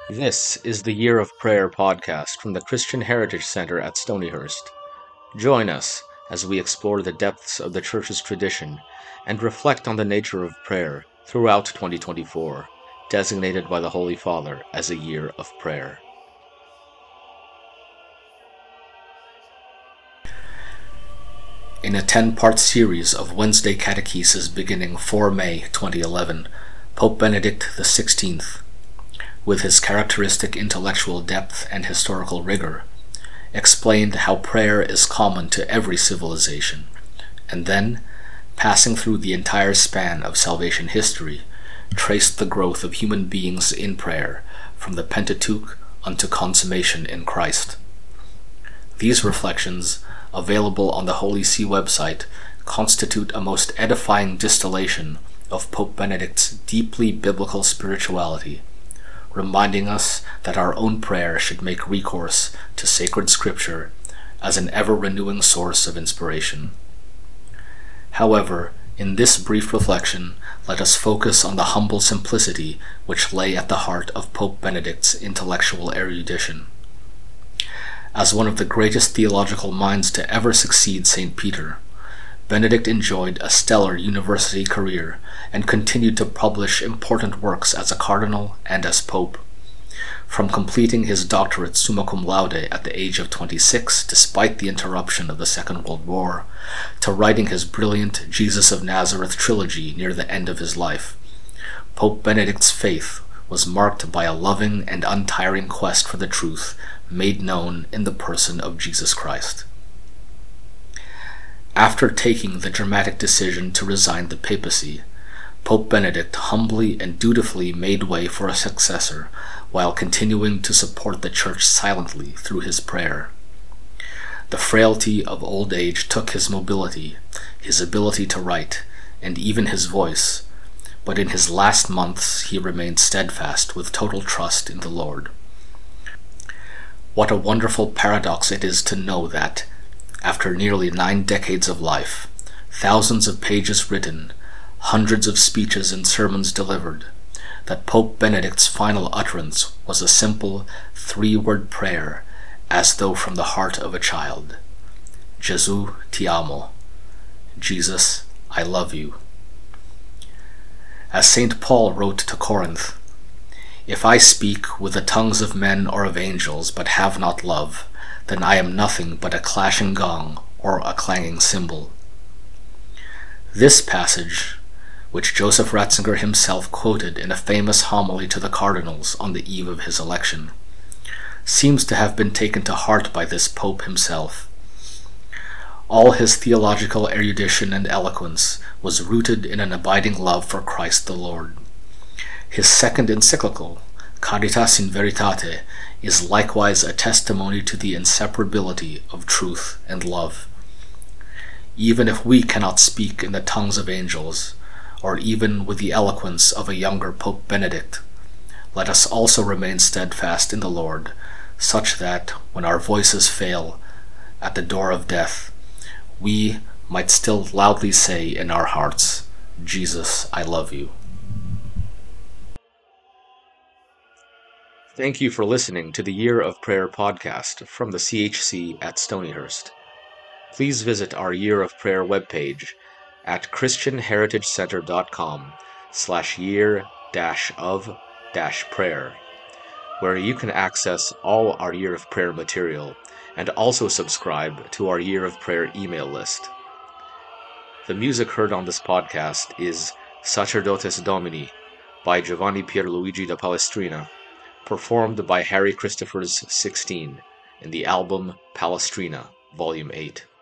This is the Year of Prayer podcast from the Christian Heritage Center at Stonyhurst. Join us as we explore the depths of the Church's tradition and reflect on the nature of prayer throughout 2024, designated by the Holy Father as a Year of Prayer. In a 10-part series of Wednesday catechesis beginning 4 May 2011, Pope Benedict XVI, with his characteristic intellectual depth and historical rigor, explained how prayer is common to every civilization, and then, passing through the entire span of salvation history, traced the growth of human beings in prayer from the Pentateuch unto consummation in Christ. These reflections, available on the Holy See website, constitute a most edifying distillation of Pope Benedict's deeply biblical spirituality, reminding us that our own prayer should make recourse to sacred scripture as an ever-renewing source of inspiration. However, in this brief reflection, let us focus on the humble simplicity which lay at the heart of Pope Benedict's intellectual erudition. As one of the greatest theological minds to ever succeed St. Peter, Benedict enjoyed a stellar university career and continued to publish important works as a cardinal and as pope. From completing his doctorate summa cum laude at the age of 26 despite the interruption of the Second World War, to writing his brilliant Jesus of Nazareth trilogy near the end of his life, Pope Benedict's faith was marked by a loving and untiring quest for the truth made known in the person of Jesus Christ. After taking the dramatic decision to resign the papacy, Pope Benedict humbly and dutifully made way for a successor while continuing to support the Church silently through his prayer. The frailty of old age took his mobility, his ability to write, and even his voice, but in his last months he remained steadfast with total trust in the Lord. What a wonderful paradox it is to know that, after nearly 9 decades of life, thousands of pages written, hundreds of speeches and sermons delivered, that Pope Benedict's final utterance was a simple 3-word prayer, as though from the heart of a child. Gesù ti amo. Jesus, I love you. As St. Paul wrote to Corinth, "If I speak with the tongues of men or of angels, but have not love, then I am nothing but a clashing gong or a clanging cymbal." This passage, which Joseph Ratzinger himself quoted in a famous homily to the cardinals on the eve of his election, seems to have been taken to heart by this Pope himself. All his theological erudition and eloquence was rooted in an abiding love for Christ the Lord. His second encyclical, Caritas in Veritate, is likewise a testimony to the inseparability of truth and love. Even if we cannot speak in the tongues of angels, or even with the eloquence of a younger Pope Benedict, let us also remain steadfast in the Lord, such that, when our voices fail at the door of death, we might still loudly say in our hearts, "Jesus, I love you." Thank you for listening to the Year of Prayer podcast from the CHC at Stonyhurst. Please visit our Year of Prayer webpage at christianheritagecenter.com/year-of-prayer, where you can access all our Year of Prayer material and also subscribe to our Year of Prayer email list. The music heard on this podcast is Sacerdotes Domini by Giovanni Pierluigi da Palestrina, performed by Harry Christophers 16 in the album Palestrina, Volume 8.